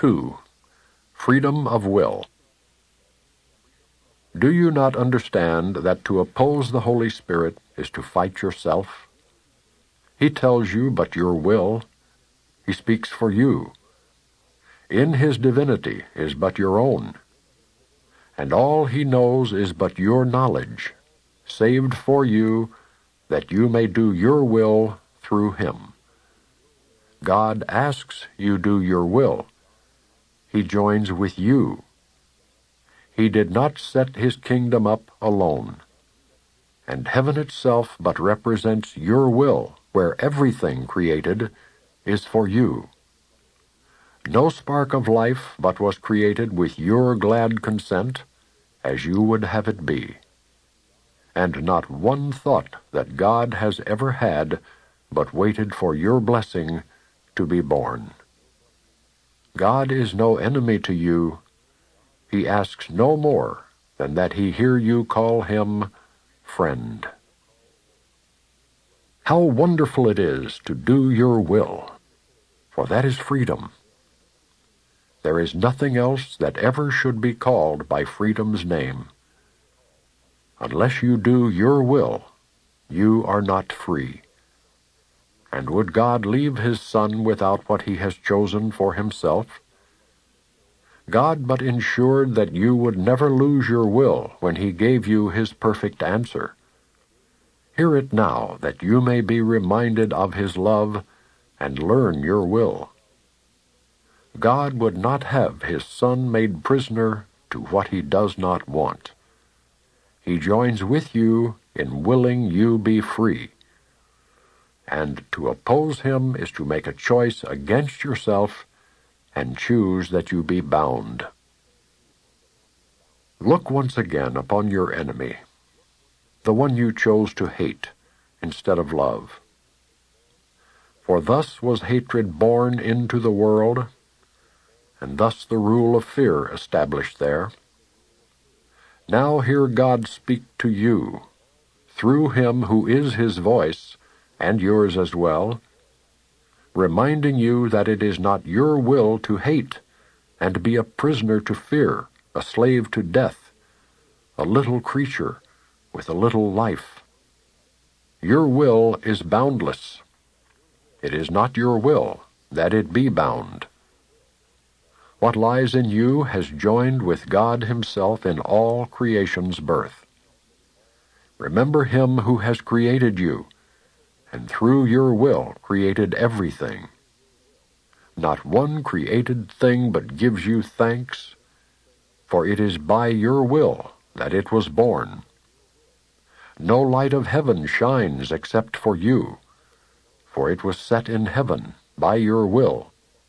2. Freedom of will. Do you not understand that to oppose the Holy Spirit is to fight yourself? He tells you but your will. He speaks for you. In his divinity is but your own. And all he knows is but your knowledge, saved for you, that you may do your will through him. God asks you do your will. He joins with you. He did not set his kingdom up alone. And heaven itself but represents your will, where everything created is for you. No spark of life but was created with your glad consent, as you would have it be. And not one thought that God has ever had but waited for your blessing to be born. God is no enemy to you. He asks no more than that he hear you call him friend. How wonderful it is to do your will, for that is freedom. There is nothing else that ever should be called by freedom's name. Unless you do your will, you are not free. And would God leave his Son without what he has chosen for himself? God but ensured that you would never lose your will when he gave you his perfect answer. Hear it now, that you may be reminded of his love and learn your will. God would not have his Son made prisoner to what he does not want. He joins with you in willing you be free. And to oppose him is to make a choice against yourself and choose that you be bound. Look once again upon your enemy, the one you chose to hate instead of love. For thus was hatred born into the world, and thus the rule of fear established there. Now hear God speak to you, through him who is his voice, and yours as well, reminding you that it is not your will to hate, and be a prisoner to fear, a slave to death, a little creature with a little life. Your will is boundless. It is not your will that it be bound. What lies in you has joined with God himself in all creation's birth. Remember him who has created you, and through your will created everything. Not one created thing but gives you thanks, for it is by your will that it was born. No light of heaven shines except for you, for it was set in heaven by your will.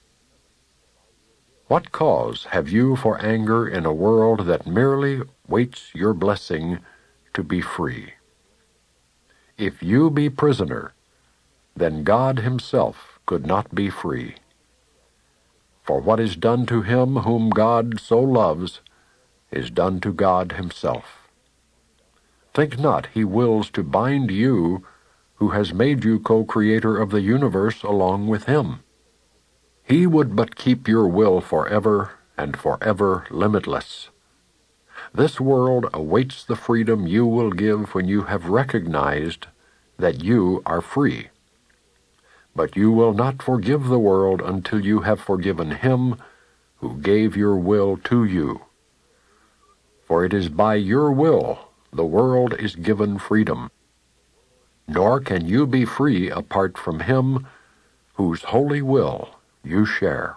What cause have you for anger in a world that merely waits your blessing to be free? If you be prisoner, then God himself could not be free. For what is done to him whom God so loves is done to God himself. Think not he wills to bind you, who has made you co-creator of the universe along with him. He would but keep your will forever and forever limitless. This world awaits the freedom you will give when you have recognized that you are free. But you will not forgive the world until you have forgiven him who gave your will to you. For it is by your will the world is given freedom. Nor can you be free apart from him whose holy will you share.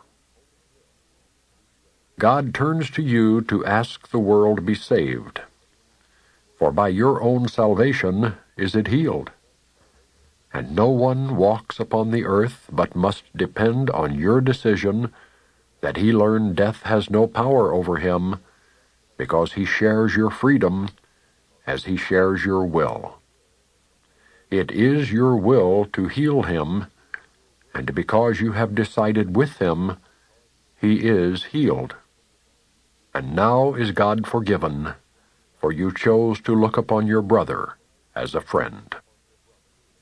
God turns to you to ask the world be saved, for by your own salvation is it healed. And no one walks upon the earth but must depend on your decision that he learn death has no power over him, because he shares your freedom as he shares your will. It is your will to heal him, and because you have decided with him, he is healed. And now is God forgiven, for you chose to look upon your brother as a friend.